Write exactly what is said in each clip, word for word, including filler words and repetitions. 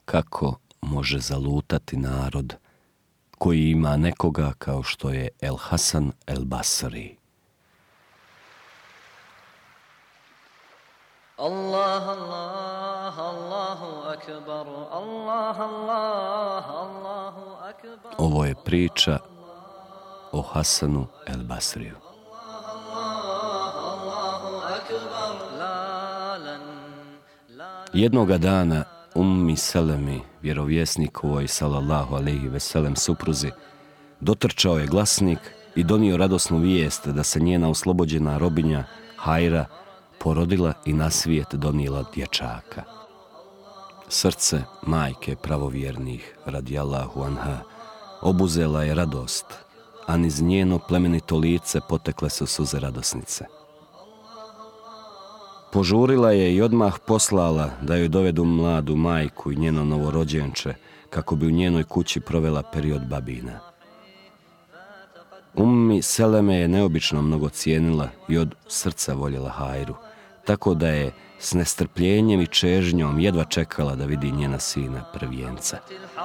kako može zalutati narod koji ima nekoga kao što je El Hasan El Basri. Allah, Allah, Allahu akbar, Allah, Allah, Allahu akbar. Ovo je priča o Hasanu El Basriju. Jednoga dana Ummi Selemi, vjerovjesnikovoj sallallahu alejhi ve sellem supruzi, dotrčao je glasnik i donio radosnu vijest da se njena oslobođena robinja Hajra porodila i na svijet donijela dječaka. Srce majke pravovjernih radijallahu anha obuzela je radost, a niz njeno plemenito lice potekle su suze radosnice. Požurila je i odmah poslala da joj dovedu mladu majku i njeno novorođenče kako bi u njenoj kući provela period babina. Ummi Seleme je neobično mnogo cijenila i od srca voljela Hajru, tako da je s nestrpljenjem i čežnjom jedva čekala da vidi njena sina prvijenca.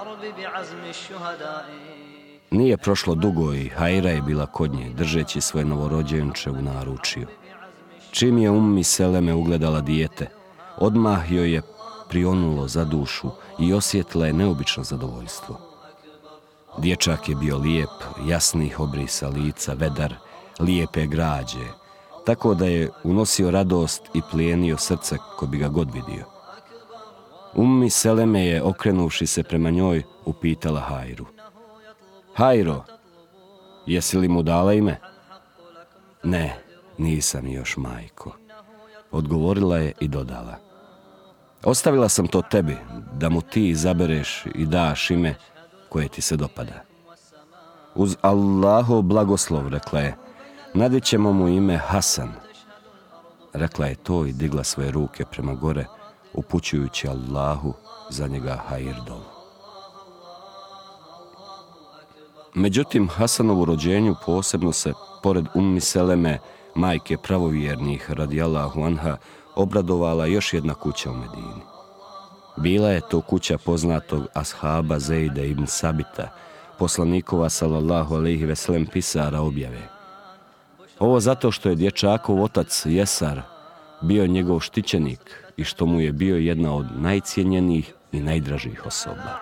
Nije prošlo dugo i Hajra je bila kod nje, držeći svoje novorođenče u naručju. Čim je Ummi Seleme ugledala dijete, odmah joj je prionulo za dušu i osjetila je neobično zadovoljstvo. Dječak je bio lijep, jasnih obrisa lica, vedar, lijepe građe, tako da je unosio radost i plijenio srce ko bi ga god vidio. Ummi Seleme je, okrenuvši se prema njoj, upitala Hajru: Hajro, jesi li mu dala ime? Ne, nisam još, majko, odgovorila je i dodala: ostavila sam to tebi, da mu ti izabereš i daš ime koje ti se dopada. Uz Allahov blagoslov, rekla je, nadit ćemo mu ime Hasan. Rekla je to i digla svoje ruke prema gore, upućujući Allahu za njega hajr dovu. Međutim, Hasanovu rođenju posebno se, pored Ummi Seleme, majke pravovjernih radijallahu anha, obradovala još jedna kuća u Medini. Bila je to kuća poznatog ashaba Zejda ibn Sabita, poslanikova sallallahu alejhi ve sellem pisara objave. Ovo zato što je dječakov otac Jesar bio njegov štićenik i što mu je bio jedna od najcijenjenijih i najdražih osoba.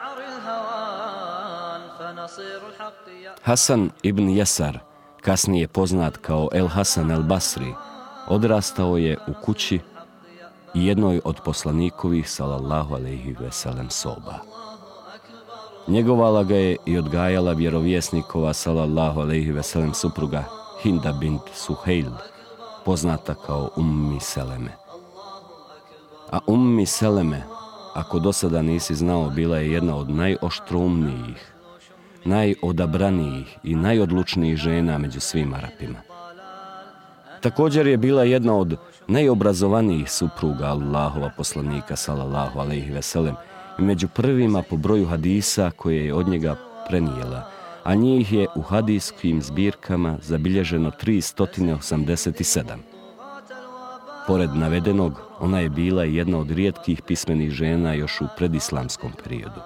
Hasan ibn Jesar, kasnije poznat kao El Hasan El Basri, odrastao je u kući i jednoj od poslanikovih sallallahu alejhi ve sellem soba. Njegovala ga je i odgajala vjerovjesnikova sallallahu alejhi ve sellem supruga Hinda bint Suhejl, poznata kao Ummi Seleme. A Ummi Seleme, ako do sada nisi znao, bila je jedna od najoštroumnijih, najodabranijih i najodlučnijih žena među svim Arapima. Također je bila jedna od najobrazovanijih supruga Allahova poslanika sallallahu alejhi ve sellem i među prvima po broju hadisa koje je od njega prenijela, a njih je u hadijskim zbirkama zabilježeno tristo osamdeset sedam. Pored navedenog, ona je bila jedna od rijetkih pismenih žena još u predislamskom periodu.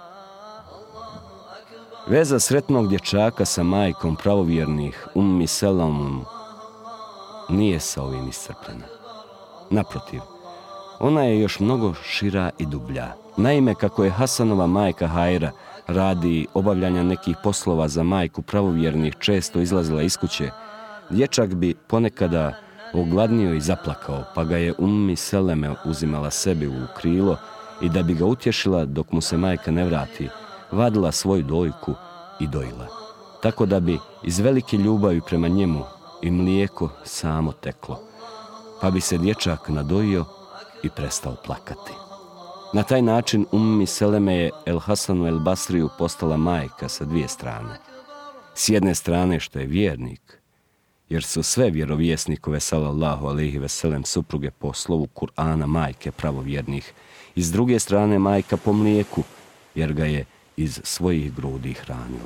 Veza sretnog dječaka sa majkom pravovjernih Ummi Selemom nije sa ovim iscrpljena. Naprotiv, ona je još mnogo šira i dublja. Naime, kako je Hasanova majka Hajra radi obavljanja nekih poslova za majku pravovjernih često izlazila iz kuće, dječak bi ponekada ogladnio i zaplakao, pa ga je Ummi Seleme uzimala sebi u krilo i da bi ga utješila dok mu se majka ne vrati, vadila svoju dojku i dojila, tako da bi iz velike ljubavi prema njemu i mlijeko samo teklo, pa bi se dječak nadojio i prestao plakati. Na taj način Ummi Seleme je El Hasanu El Basriju postala majka sa dvije strane. S jedne strane što je vjernik, jer su sve vjerovjesnikove sallallahu alejhi ve sellem supruge po slovu Kur'ana majke pravovjernih, i s druge strane majka po mlijeku, jer ga je iz svojih grudi hranila.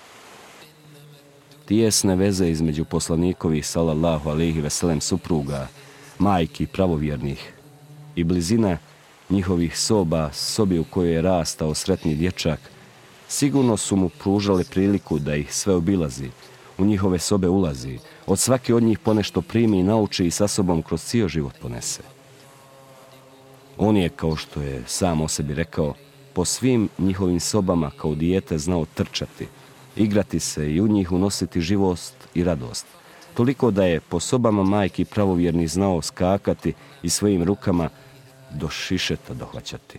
Tijesne veze između poslanikovih sallallahu alejhi ve sellem supruga, majki pravovjernih, i blizina njihovih soba, sobi u kojoj je rastao sretni dječak, sigurno su mu pružale priliku da ih sve obilazi, u njihove sobe ulazi, od svake od njih ponešto primi i nauči i sa sobom kroz cijel život ponese. On je, kao što je sam o sebi rekao, po svim njihovim sobama kao dijete znao trčati, igrati se i u njih unositi živost i radost. Toliko da je po sobama majki pravovjerni znao skakati i svojim rukama do šišeta dohvaćati.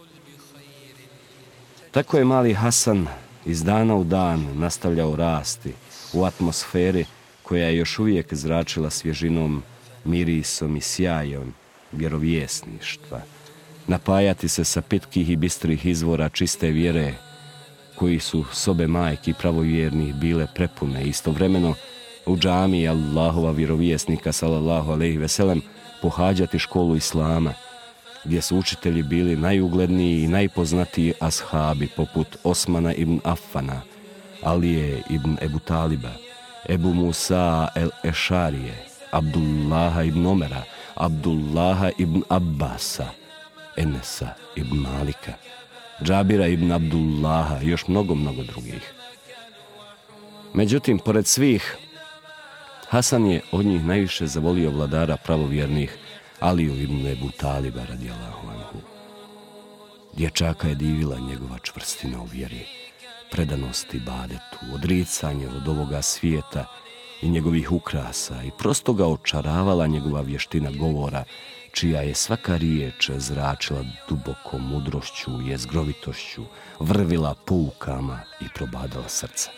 Tako je mali Hasan iz dana u dan nastavljao rasti u atmosferi koja je još uvijek zračila svježinom, mirisom i sjajom vjerovjesništva, napajati se sa pitkih i bistrih izvora čiste vjere, koji su sobe majki pravovjernih bile prepune. Istovremeno u džamiji Allahova vjerovjesnika sallallahu alejhi ve sellem pohađati školu islama, gdje su učitelji bili najugledniji i najpoznatiji ashabi poput Osmana ibn Affana, Alije ibn Ebu Taliba, Ebu Musa el-Ešarije, Abdullaha ibn Omera, Abdullaha ibn Abbasa, Enesa ibn Malika, Džabira ibn Abdullaha i još mnogo, mnogo drugih. Međutim, pored svih, Hasan je od njih najviše zavolio vladara pravovjernih, Aliju ibn Ebu Taliba radijallahu anhu. Dječaka je divila njegova čvrstina u vjeri, predanost ibadetu, odricanje od ovoga svijeta i njegovih ukrasa i prosto ga očaravala njegova vještina govora, čija je svaka riječ zračila dubokom mudrošću, jezgrovitošću, vrvila poukama i probadala srce.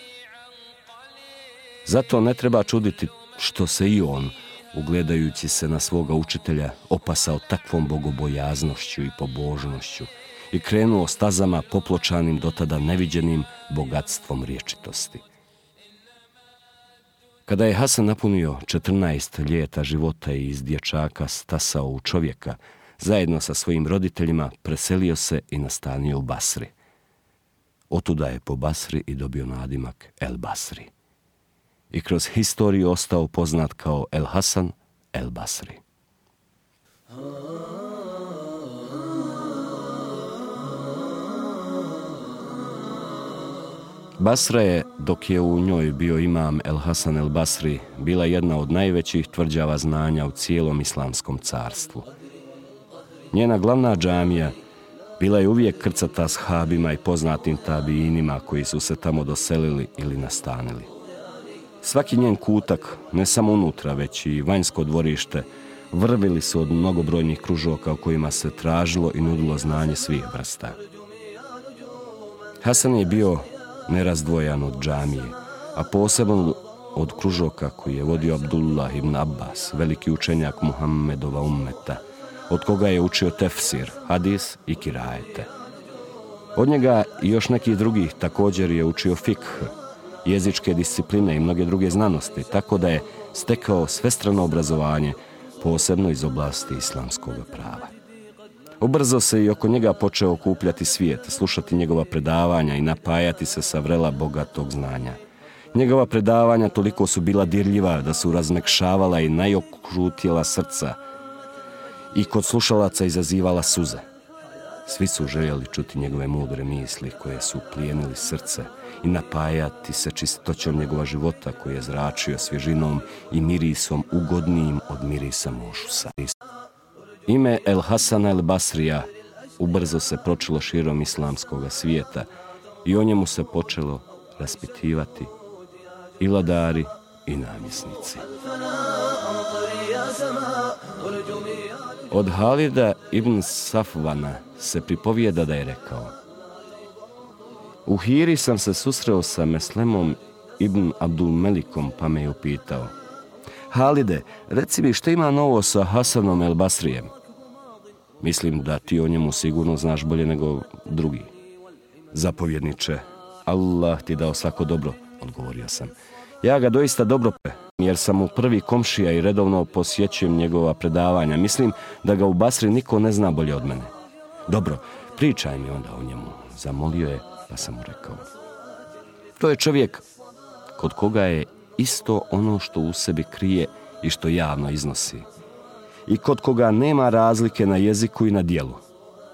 Zato ne treba čuditi što se i on, ugledajući se na svoga učitelja, opasao takvom bogobojaznošću i pobožnošću i krenuo stazama popločanim dotada neviđenim bogatstvom riječitosti. Kada je Hasan napunio četrnaest ljeta života i iz dječaka stasao u čovjeka, zajedno sa svojim roditeljima preselio se i nastanio u Basri. Otuda je po Basri i dobio nadimak El Basri. I kroz historiju ostao poznat kao El Hasan El Basri. Basra je, dok je u njoj bio imam El Hasan El Basri, bila jedna od najvećih tvrđava znanja u cijelom islamskom carstvu. Njena glavna džamija bila je uvijek krcata ashabima i poznatim tabiinima koji su se tamo doselili ili nastanili. Svaki njen kutak, ne samo unutra, već i vanjsko dvorište, vrvili su od mnogobrojnih kružoka u kojima se tražilo i nudilo znanje svih vrsta. Hasan je bio nerazdvojan od džamije, a posebno od kružoka koji je vodio Abdullah ibn Abbas, veliki učenjak Muhammedova ummeta, od koga je učio tefsir, hadis i kirajete. Od njega i još nekih drugih također je učio fikh, jezičke discipline i mnoge druge znanosti, tako da je stekao svestrano obrazovanje, posebno iz oblasti islamskog prava. Ubrzo se i oko njega počeo okupljati svijet, slušati njegova predavanja i napajati se sa vrela bogatog znanja. Njegova predavanja toliko su bila dirljiva da su razmekšavala i najokrutjela srca i kod slušalaca izazivala suze. Svi su željeli čuti njegove mudre misli koje su plijenili srce i napajati se čistoćom njegova života koji je zračio svježinom i mirisom ugodnijim od mirisa mošusa. Ime El Hasana El Basrija ubrzo se pročulo širom islamskog svijeta i o njemu se počelo raspitivati i vladari i namjesnici. Od Halida ibn Safvana se pripovijeda da je rekao: u Hiri sam se susreo sa Meslemom ibn Abdul Melikom, pa me je upitao: Halide, reci mi što ima novo sa Hasanom El Basrijem? Mislim da ti o njemu sigurno znaš bolje nego drugi. Zapovjedniče, Allah ti dao svako dobro, odgovorio sam. Ja ga doista dobro pre, jer sam mu prvi komšija i redovno posjećujem njegova predavanja. Mislim da ga u Basri niko ne zna bolje od mene. Dobro, pričaj mi onda o njemu, zamolio je, pa sam mu rekao. To je čovjek kod koga je isto ono što u sebi krije i što javno iznosi. I kod koga nema razlike na jeziku i na djelu.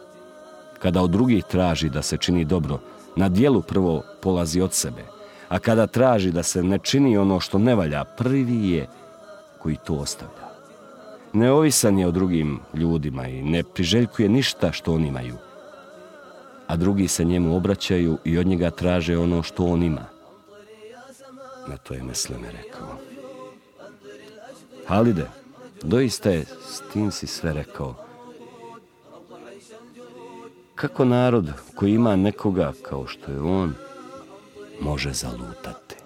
Kada od drugih traži da se čini dobro, na djelu prvo polazi od sebe, a kada traži da se ne čini ono što ne valja, prvi je koji to ostavlja. Neovisan je o drugim ljudima i ne priželjkuje ništa što oni imaju, a drugi se njemu obraćaju i od njega traže ono što on ima. Na to je Mesleme rekao: Halide, doista je, s tim si sve rekao. Kako narod koji ima nekoga kao što je on može zalutati?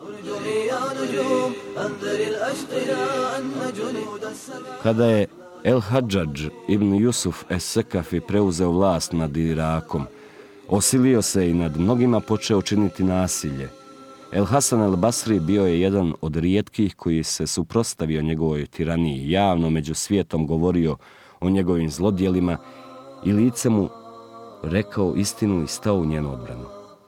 Kada je El-Hadžadž ibn Jusuf Es-Sekafi preuzeo vlast nad Irakom, osilio se i nad mnogima počeo činiti nasilje. El-Hasan el-Basri bio je jedan od rijetkih koji se suprotstavio njegovoj tiraniji, javno među svijetom govorio o njegovim zlodjelima i lice mu rekao istinu i stao u njenu odbranu.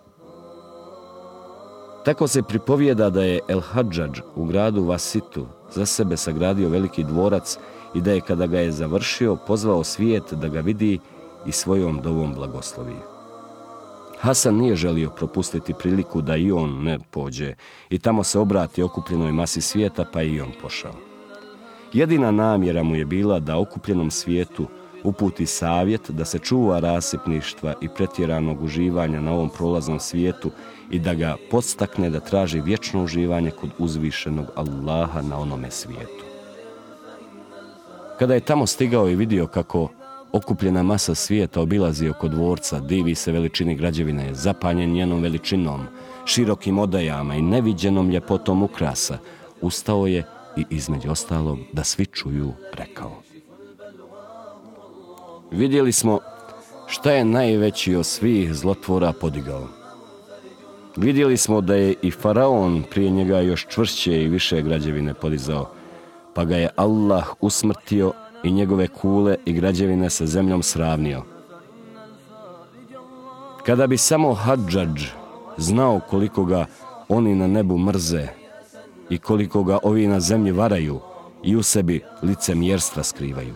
Tako se pripovijeda da je El-Hadžadž u gradu Vasitu za sebe sagradio veliki dvorac i da je, kada ga je završio, pozvao svijet da ga vidi i svojom dovom blagoslovi. Hasan nije želio propustiti priliku da i on ne pođe i tamo se obrati okupljenoj masi svijeta, pa i on pošao. Jedina namjera mu je bila da okupljenom svijetu uputi savjet da se čuva rasipništva i pretjeranog uživanja na ovom prolaznom svijetu i da ga podstakne da traži vječno uživanje kod uzvišenog Allaha na onome svijetu. Kada je tamo stigao i vidio kako okupljena masa svijeta obilazi oko dvorca, divi se veličini građevine, zapanjen njenom veličinom, širokim odajama i neviđenom ljepotom ukrasa, ustao je i između ostalog da svi čuju rekao: Vidjeli smo šta je najveći od svih zlotvora podigao. Vidjeli smo da je i faraon prije njega još čvršće i više građevine podizao, pa ga je Allah usmrtio i njegove kule i građevine sa zemljom sravnio. Kada bi samo Hadžadž znao koliko ga oni na nebu mrze i koliko ga ovi na zemlji varaju i u sebi licemjerstva skrivaju.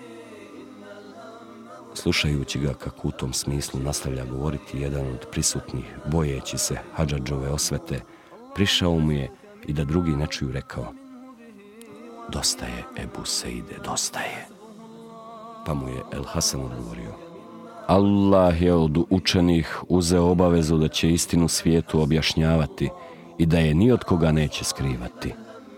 Slušajući ga kako u tom smislu nastavlja govoriti, jedan od prisutnih, bojeći se Hadžadžove osvete, prišao mu je i da drugi ne čuju rekao: Dosta je, Ebu Seide, dosta je. Pa mu je El-Hasan odgovorio: Allah je od učenih uzeo obavezu da će istinu svijetu objašnjavati i da je ni od koga neće skrivati.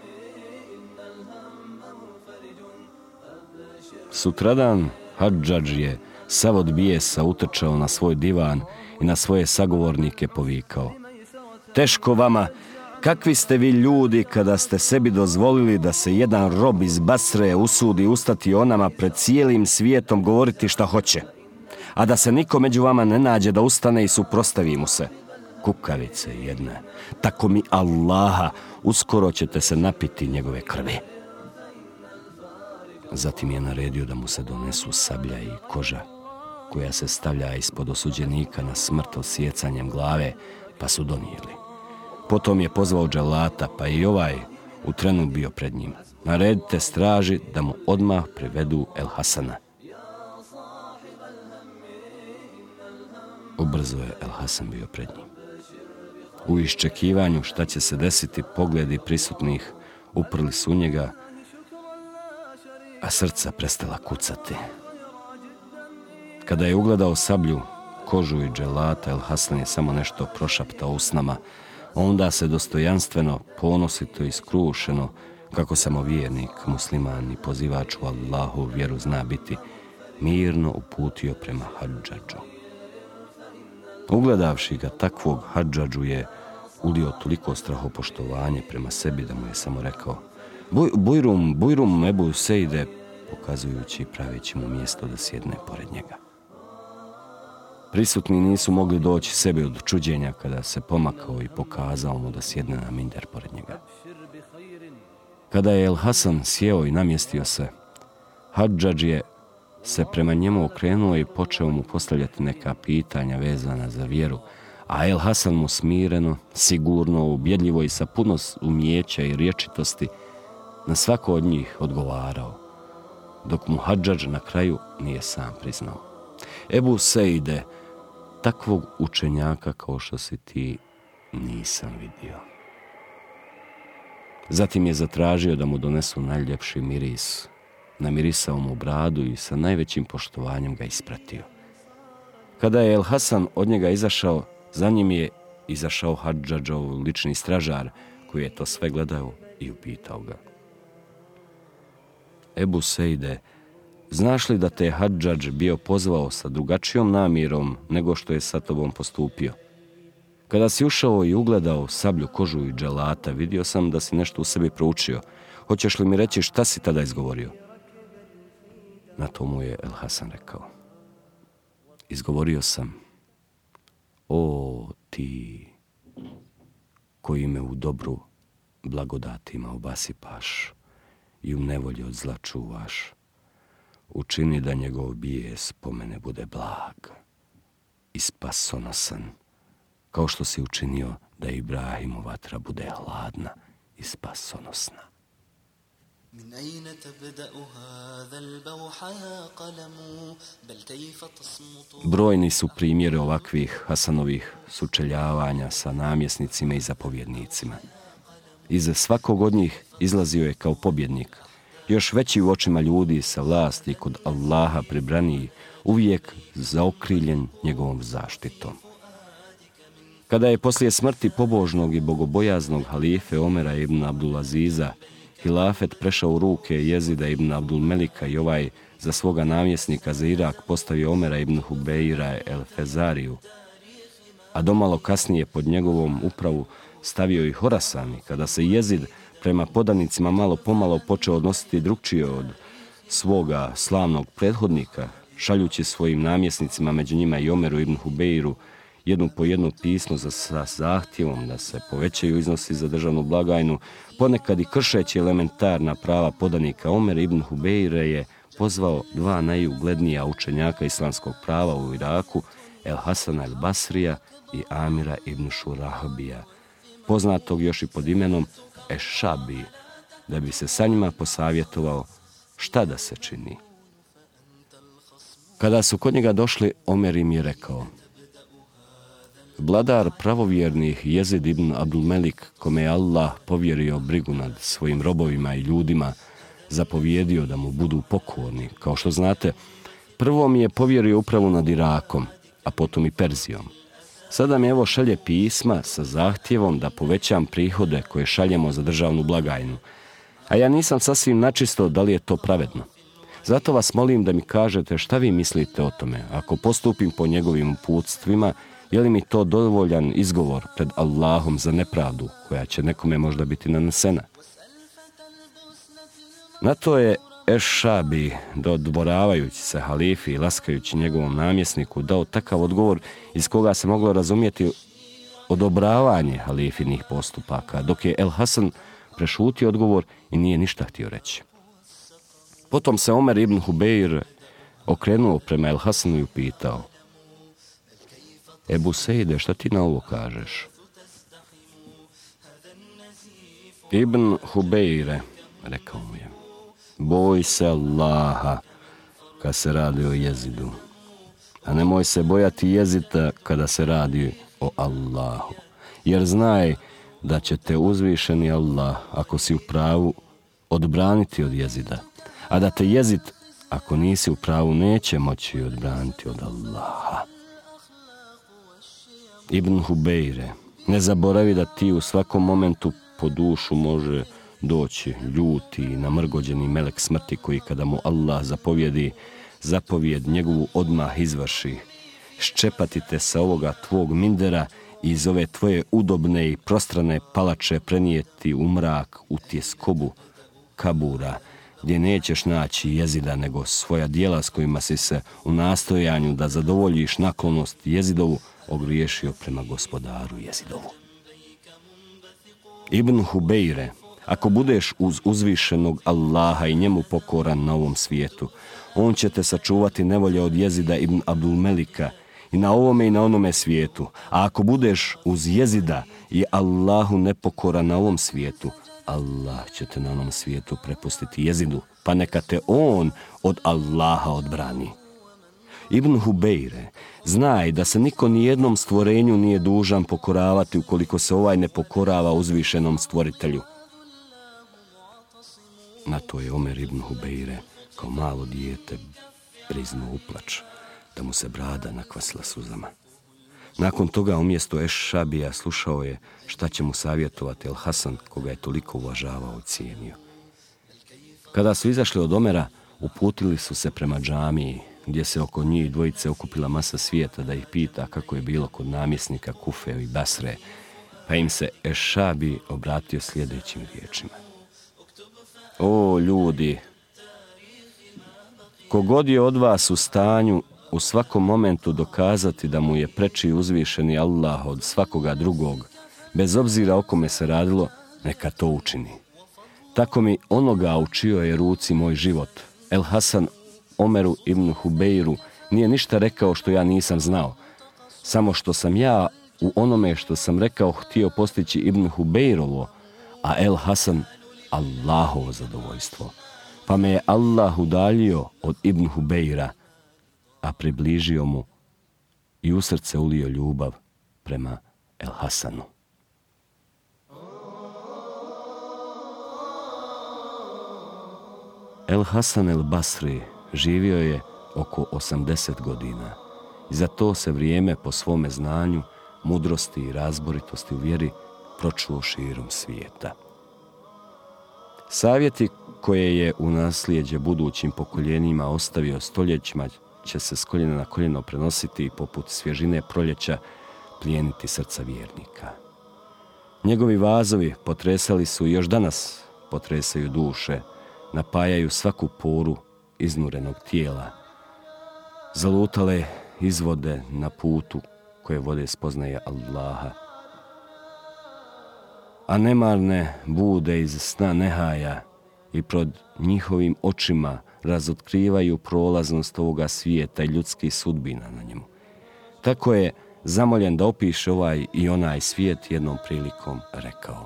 Sutradan Hadžadž je sav od bijesa utrčao na svoj divan i na svoje sagovornike povikao: Teško vama, kakvi ste vi ljudi kada ste sebi dozvolili da se jedan rob iz Basre usudi ustati o nama pred cijelim svijetom govoriti šta hoće, a da se niko među vama ne nađe da ustane i suprostavi mu se. Kukavice jedne, tako mi Allaha, uskoro ćete se napiti njegove krvi. Zatim je naredio da mu se donesu sablja i koža, koja se stavlja ispod osuđenika na smrt odsjecanjem glave, pa su donijeli. Potom je pozvao dželata, pa i ovaj u trenu bio pred njim. Naredite straži da mu odmah privedu El-Hasana. Ubrzo je El-Hasan bio pred njim. U iščekivanju šta će se desiti, pogledi prisutnih uprli su u njega, a srca prestala kucati. Kada je ugledao sablju, kožu i dželata, El-Hasan je samo nešto prošaptao usnama, onda se dostojanstveno, ponosito i skrušeno, kako samovjernik, musliman i pozivač u Allahu vjeru zna biti, mirno uputio prema Hadžadžu. Ugledavši ga takvog, Hadžadžu je ulio toliko strahopoštovanje prema sebi da mu je samo rekao: Buj, bujrum, bujrum Ebu Seide, pokazujući i praveći mu mjesto da sjedne pored njega. Prisutni nisu mogli doći sebi od čuđenja kada se pomakao i pokazao mu da sjedne na minder pored njega. Kada je El-Hasan sjeo i namjestio se, Hadžadž je se prema njemu okrenuo i počeo mu postavljati neka pitanja vezana za vjeru, a El-Hasan mu smireno, sigurno, ubjedljivo i sa puno umijeća i rječitosti na svako od njih odgovarao, dok mu Hadžadž na kraju nije sam priznao: Ebu Seide, takvog učenjaka kao što si ti nisam vidio. Zatim je zatražio da mu donesu najljepši miris. Namirisao mu bradu i sa najvećim poštovanjem ga ispratio. Kada je El Hasan od njega izašao, za njim je izašao Hadžadžov lični stražar, koji je to sve gledao i upitao ga. Ebu Seide, znaš li da te je Hadžadž bio pozvao sa drugačijom namjerom nego što je sa tobom postupio? Kada si ušao i ugledao sablju, kožu i dželata, vidio sam da si nešto u sebi proučio. Hoćeš li mi reći šta si tada izgovorio? Na to mu je El Hasan rekao. Izgovorio sam: o ti koji me u dobru blagodatima obasipaš i u nevolji od zla čuvaš, učini da njegov bijes po mene bude blag i spasonosan, kao što si učinio da Ibrahimu vatra bude hladna i spasonosna. Brojni su primjeri ovakvih Hasanovih sučeljavanja sa namjesnicima i zapovjednicima. Iza svakog od njih izlazio je kao pobjednik, još veći u očima ljudi sa vlasti kod Allaha pribraniji, uvijek zaokriljen njegovom zaštitom. Kada je poslije smrti pobožnog i bogobojaznog halife Omera ibn Abdulaziza hilafet prešao u ruke Jezida ibn Abdulmelika i ovaj za svoga namjesnika za Irak postavio Omera ibn Hubeira el Fezariju, a domalo kasnije pod njegovom upravu stavio i Horasan, kada se Jezid prema podanicima malo pomalo počeo odnositi drukčije od svoga slavnog prethodnika, šaljući svojim namjesnicima, među njima i Omeru ibn Hubeiru, jednu po jedno pismo za sa zahtjevom da se povećaju iznosi za državnu blagajnu, ponekad i kršeći elementarna prava podanika, Omer ibn Hubeire je pozvao dva najuglednija učenjaka islamskog prava u Iraku, El Hasana el Basrija i Amira ibn Šurahbija, poznatog još i pod imenom Eš-Šabi, da bi se sa njima posavjetovao šta da se čini. Kada su kod njega došli, Omer im je rekao: vladar pravovjernih Jezid ibn Abdulmelik, kome je Allah povjerio brigu nad svojim robovima i ljudima, zapovjedio da mu budu pokorni. Kao što znate, prvo mi je povjerio upravu nad Irakom, a potom i Perzijom. Sada mi evo šalje pisma sa zahtjevom da povećam prihode koje šaljemo za državnu blagajnu, a ja nisam sasvim načisto da li je to pravedno. Zato vas molim da mi kažete šta vi mislite o tome. Ako postupim po njegovim uputstvima, je li mi to dovoljan izgovor pred Allahom za nepravdu koja će nekome možda biti nanesena? Na to je Eš-Šabi, dodvoravajući se halifi i laskajući njegovom namjesniku, dao takav odgovor iz koga se moglo razumjeti odobravanje halifinih postupaka, dok je El Hasan prešutio odgovor i nije ništa htio reći. Potom se Omer ibn Hubeir okrenuo prema El Hasanu i upitao: Ebu Seide, šta ti na ovo kažeš? Ibn Hubeire, rekao mu je, boj se Allaha kad se radi o Jezidu, a nemoj se bojati Jezida kada se radi o Allahu, jer znaj da će te uzvišeni Allah, ako si u pravu, odbraniti od Jezida, a da te Jezid, ako nisi u pravu, neće moći odbraniti od Allaha. Ibn Hubeire, ne zaboravi da ti u svakom momentu po dušu može doći ljuti i namrgođeni melek smrti koji kada mu Allah zapovjedi, zapovjed njegovu odmah izvrši. Ščepati te sa ovoga tvog mindera i iz ove tvoje udobne i prostrane palače prenijeti u mrak, u tjeskobu kabura, gdje nećeš naći Jezida nego svoja dijela s kojima si se u nastojanju da zadovoljiš naklonost Jezidovu ogriješio prema gospodaru Jezidovu. Ibn Hubeire, ako budeš uz uzvišenog Allaha i njemu pokoran na ovom svijetu, on će te sačuvati nevolje od Jezida ibn Abdulmelika i na ovome i na onome svijetu. A ako budeš uz Jezida i Allahu nepokoran na ovom svijetu, Allah će te na onom svijetu prepustiti Jezidu, pa neka te on od Allaha odbrani. Ibn Hubejre, znaj da se niko nijednom stvorenju nije dužan pokoravati ukoliko se ovaj ne pokorava uzvišenom stvoritelju. Na to je Omer ibn Hubejre kao malo dijete briznuo u plač, da mu se brada nakvasila suzama. Nakon toga umjesto Eš-Šabija slušao je šta će mu savjetovati El Hasan, koga je toliko uvažavao i cijenio. Kada su izašli od Omera, uputili su se prema džamiji, gdje se oko njih dvojice okupila masa svijeta da ih pita kako je bilo kod namjesnika Kufe i Basre, pa im se Eš-Šabi obratio sljedećim riječima. O ljudi, kogod je od vas u stanju u svakom momentu dokazati da mu je preči uzvišeni Allah od svakoga drugog, bez obzira o kome se radilo, neka to učini. Tako mi onoga u čijoj je ruci moj život, El Hasan Omeru ibn Hubejru, nije ništa rekao što ja nisam znao, samo što sam ja u onome što sam rekao htio postići ibn Hubejrovo, a El Hasan Allahovo zadovoljstvo. Pa me je Allah udaljio od ibn Hubejra, a približio mu i u srce ulio ljubav prema El Hasanu. El Hasan el Basri živio je oko osamdeset godina i za to se vrijeme po svome znanju, mudrosti i razboritosti u vjeri pročuo širom svijeta. Savjeti koje je u nasljeđe budućim pokoljenjima ostavio stoljećima će se s koljena na koljeno prenositi i poput svježine proljeća plijeniti srca vjernika. Njegovi vazovi potresali su i još danas potresaju duše, napajaju svaku poru iznurenog tijela. Zalutale izvode na putu koje vode spoznaje Allaha. A nemarne bude iz sna nehaja i pred njihovim očima razotkrivaju prolaznost ovoga svijeta i ljudskih sudbina na njemu. Tako je zamoljen da opiše ovaj i onaj svijet jednom prilikom rekao.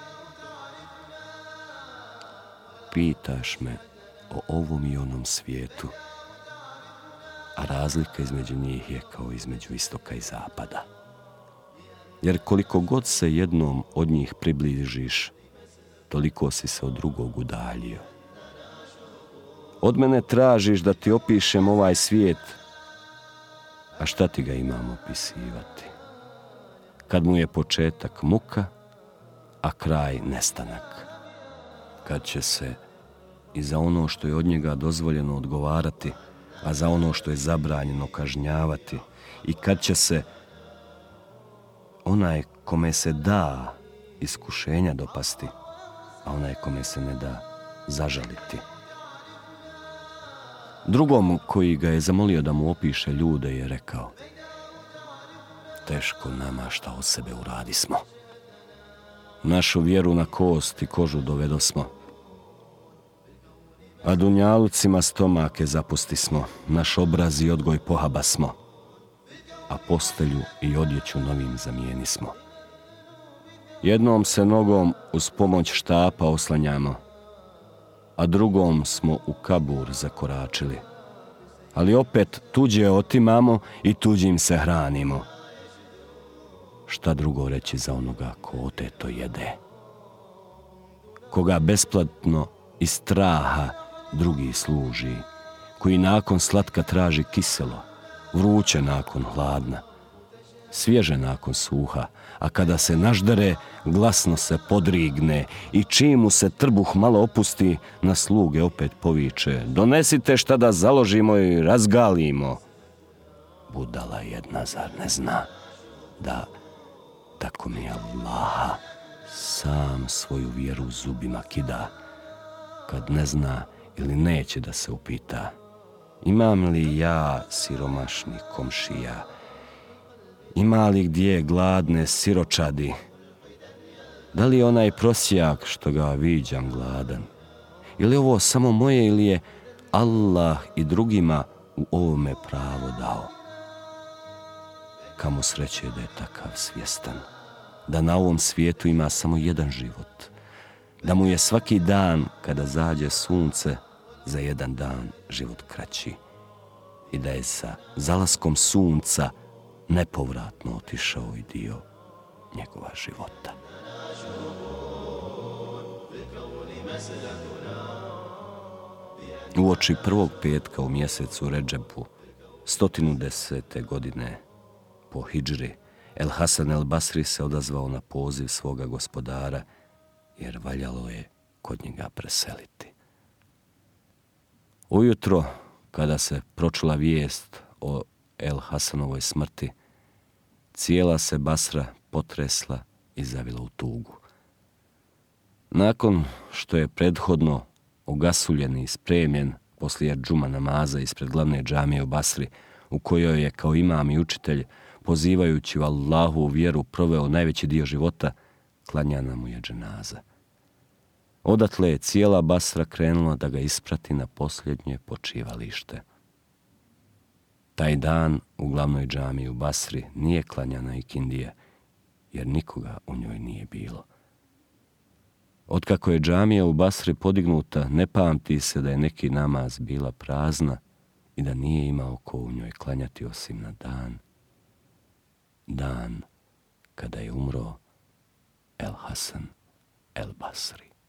Pitaš me o ovom i onom svijetu, a razlika između njih je kao između istoka i zapada. Jer koliko god se jednom od njih približiš, toliko si se od drugog udaljio. Od mene tražiš da ti opišem ovaj svijet, a šta ti ga imam opisivati? Kad mu je početak muka, a kraj nestanak. Kad će se i za ono što je od njega dozvoljeno odgovarati, a za ono što je zabranjeno kažnjavati, i kad će se onaj kome se da iskušenja dopasti, a onaj kome se ne da zažaliti. Drugom koji ga je zamolio da mu opiše ljude je rekao: teško nama šta od sebe uradismo. Našu vjeru na kost i kožu dovedosmo, a dunjalucima stomake zapustismo, naš obraz i odgoj pohabasmo, a postelju i odjeću novim zamijenismo. Jednom se nogom uz pomoć štapa oslanjamo, a drugom smo u kabur zakoračili. Ali opet tuđe otimamo i tuđim se hranimo. Šta drugo reći za onoga ko oteto jede? Koga besplatno iz straha drugi služi, koji nakon slatka traži kiselo, vruće nakon hladna, svježe nakon suha, a kada se naždere, glasno se podrigne i čim mu se trbuh malo opusti, na sluge opet poviče: donesite šta da založimo i razgalimo. Budala jedna, zar ne zna da, tako mi Allaha, sam svoju vjeru zubima kida, kad ne zna ili neće da se upita: imam li ja siromašni komšija? Ima li gdje gladne siročadi? Da li je onaj prosjak što ga viđam gladan? Ili ovo samo moje ili je Allah i drugima u ovome pravo dao? Kamo sreće da je takav svjestan, da na ovom svijetu ima samo jedan život, da mu je svaki dan kada zađe sunce za jedan dan život kraći. i da je sa zalaskom sunca nepovratno otišao i dio njegova života. Uoči prvog petka u mjesecu Redžepu, stotinu desete godine po hidžri, El Hasan el Basri se odazvao na poziv svoga gospodara, jer valjalo je kod njega preseliti. Ujutro, kada se pročula vijest o El Hasanovoj smrti, cijela se Basra potresla i zavila u tugu. Nakon što je prethodno ogasuljen i spremljen poslije džuma namaza ispred glavne džamije u Basri, u kojoj je kao imam i učitelj, pozivajući u Allahovu vjeru, proveo najveći dio života, klanjana mu je dženaza. Odatle je cijela Basra krenula da ga isprati na posljednje počivalište. Taj dan u glavnoj džamiji u Basri nije klanjana ikindija, jer nikoga u njoj nije bilo. Otkako je džamija u Basri podignuta, ne pamti se da je neki namaz bila prazna i da nije imao ko u njoj klanjati osim na dan, dan kada je umro El Hasan el Basri.